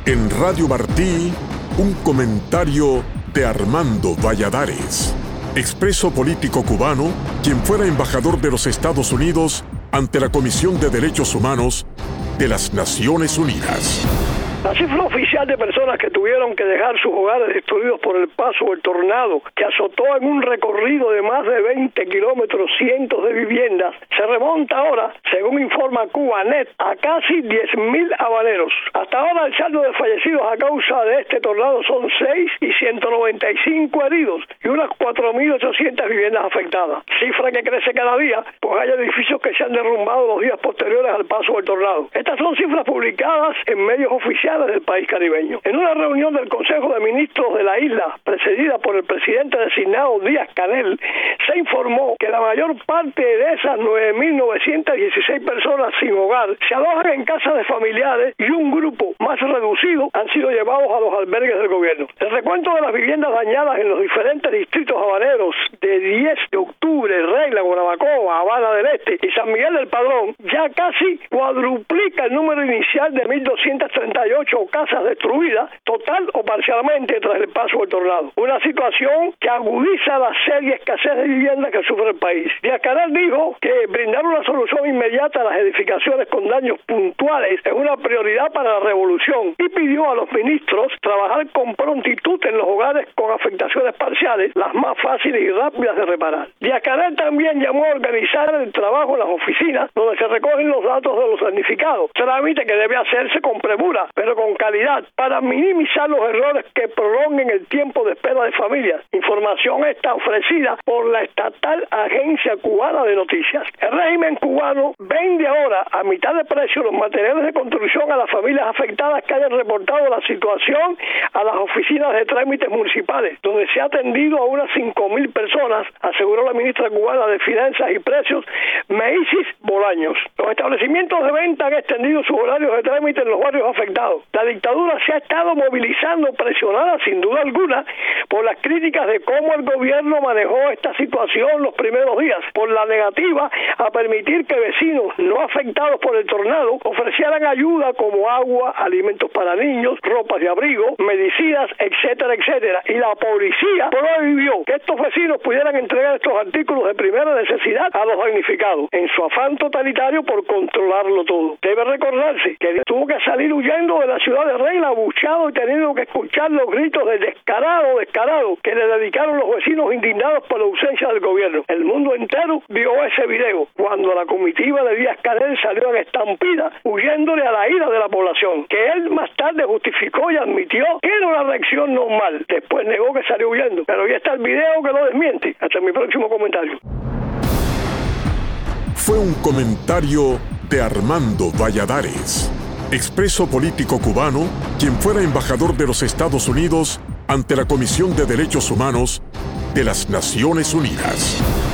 En Radio Martí, un comentario de Armando Valladares, expreso político cubano, quien fuera embajador de los Estados Unidos ante la Comisión de Derechos Humanos de las Naciones Unidas. La cifra oficial de personas que tuvieron que dejar sus hogares destruidos por el paso del tornado, que azotó en un recorrido de más de 20 kilómetros cientos de viviendas, se remonta ahora, según informa Cubanet, a casi 10.000 habaneros. Hasta ahora el saldo de fallecidos a causa de este tornado son 6 y 195 heridos y unas 4.800 viviendas afectadas. Cifra que crece cada día, pues hay edificios que se han derrumbado los días posteriores al paso del tornado. Estas son cifras publicadas en medios oficiales del país caribeño. En una reunión del Consejo de Ministros de la isla, precedida por el presidente designado Díaz-Canel, se informó que la mayor parte de esas 9.916 personas sin hogar se alojan en casas de familiares y un grupo más reducido han sido llevados a los albergues del gobierno. El recuento de las viviendas dañadas en los diferentes distritos habaneros de 10 de octubre, Regla, Guanabacoa, Habana del Este y San Miguel del Padrón ya casi cuadruplica el número inicial de 1.238 casas destruidas, total o parcialmente, tras el paso del tornado. Una situación que agudiza la seria escasez de viviendas que sufre el país. Díaz-Canel dijo que brindar una solución inmediata a las edificaciones con daños puntuales es una prioridad para la revolución y pidió a los ministros trabajar con prontitud en los hogares con afectaciones parciales, las más fáciles y rápidas de reparar. Díaz-Canel también llamó a organizar el trabajo en las oficinas donde se recogen los datos de los damnificados, trámite que debe hacerse con premura, pero con calidad, para minimizar los errores que prolonguen el tiempo de espera de familias. Información esta ofrecida por la estatal Agencia Cubana de Noticias. El régimen cubano vende ahora a mitad de precio los materiales de construcción a las familias afectadas que hayan reportado la situación a las oficinas de trámites municipales, donde se ha atendido a unas 5.000 personas, aseguró la ministra cubana de Finanzas y Precios, Meisis Bolaños. Los establecimientos de venta han extendido sus horarios de trámite en los barrios afectados. La dictadura se ha estado movilizando, presionada sin duda alguna por las críticas de cómo el gobierno manejó esta situación los primeros días, por la negativa a permitir que vecinos no afectados por el tornado ofrecieran ayuda como agua, alimentos para niños, ropas de abrigo, medicinas, etcétera, etcétera. Y la policía prohibió que estos vecinos pudieran entregar estos artículos de primera necesidad a los damnificados, en su afán totalitario por controlarlo todo. Debe recordarse que tuvo que salir huyendo de la ciudad de Regla, abucheado y teniendo que escuchar los gritos del descarado que le dedicaron los vecinos indignados por la ausencia del gobierno. El mundo entero vio ese video cuando la comitiva de Díaz-Canel salió en estampida huyéndole a la ira de la población, que él más tarde justificó y admitió que era una reacción normal. Después negó que salió huyendo, pero ya está el video que lo desmiente. Hasta mi próximo comentario. Fue un comentario de Armando Valladares, expreso político cubano, quien fuera embajador de los Estados Unidos ante la Comisión de Derechos Humanos de las Naciones Unidas.